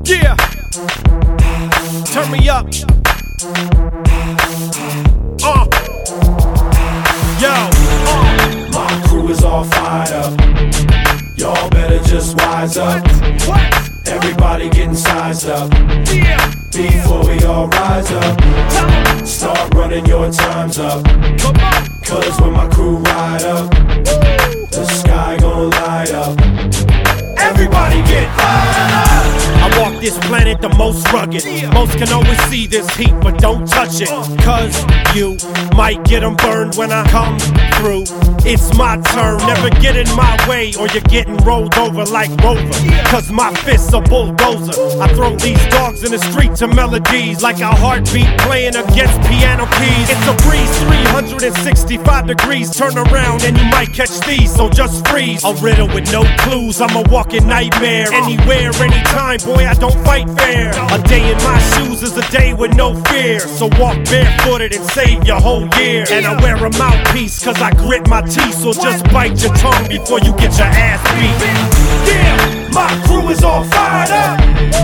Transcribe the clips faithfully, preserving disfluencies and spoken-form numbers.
Yeah. Turn me up. Uh. Yo. Uh. My crew is all fired up. Y'all better just wise up. What? Everybody getting sized up. Yeah. Before we all rise up, Tell 'em. start running your times up. Come on. Cause when my crew ride up, Woo. the sky gon' light up. Everybody get fired up. I walk this planet the most rugged. Most can always see this heat, but don't touch it. Cause you might get them burned when I come through. It's my turn, never get in my way, or you're getting rolled over like Rover. Cause my fist's a bulldozer. I throw these dogs in the street to melodies like a heartbeat playing against piano keys. It's a breeze, three hundred sixty-five degrees. Turn around and you might catch these, so just freeze. A riddle with no clues, I'm a walking nightmare. Anywhere, anytime, boy, I don't fight fair. A day in my shoes is a day with no fear. So walk barefooted and save your whole year. And I wear a mouthpiece cause I grit my teeth. So just bite your tongue before you get your ass beat. Yeah, my crew is all fired up.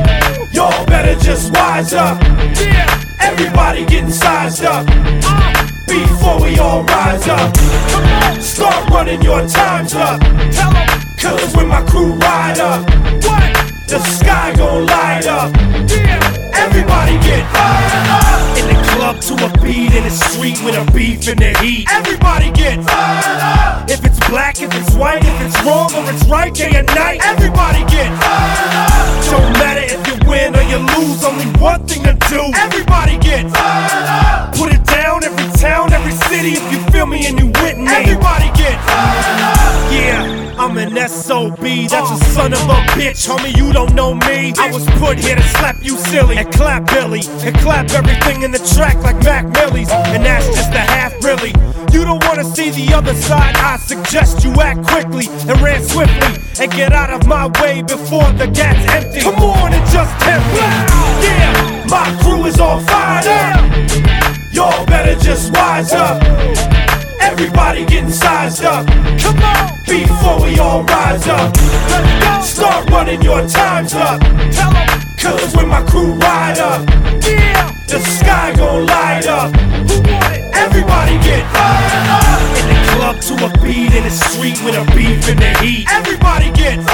Y'all better just wise up. Yeah. Everybody getting sized up. Uh. Before we all rise up, Come on. start running your times up. Tell 'em. Cause when my crew ride up, What? the sky gon' light up. Yeah. Everybody get fired up. In the club to a beat, in the street with a beef in the heat. Everybody get fired up. If it's black, if it's white, if it's wrong or it's right, day and night. Everybody get fired up. Don't matter if you win or you lose, only one thing to do. Everybody get fired up. Put it down, every town, every city, if you feel me and you with me. Everybody get fired up. Yeah. I'm an S O B, that's a son of a bitch, homie, you don't know me. I was put here to slap you silly, and clap Billy, and clap everything in the track like Mac Millie's. And that's just a half really. You don't wanna see the other side, I suggest you act quickly and ran swiftly. And get out of my way before the gat's empty. Come on and just tempt me. Yeah, my crew is all fired up. Y'all better just wise up. Everybody getting sized up. Come on, Before we all rise up, let's go. start running your times up. Tell 'em. Cause when my crew ride up, Yeah. the sky gon' light up. Who want it? Everybody get fired up. In the club to a beat, in the street with a beef in the heat. Everybody get fired up.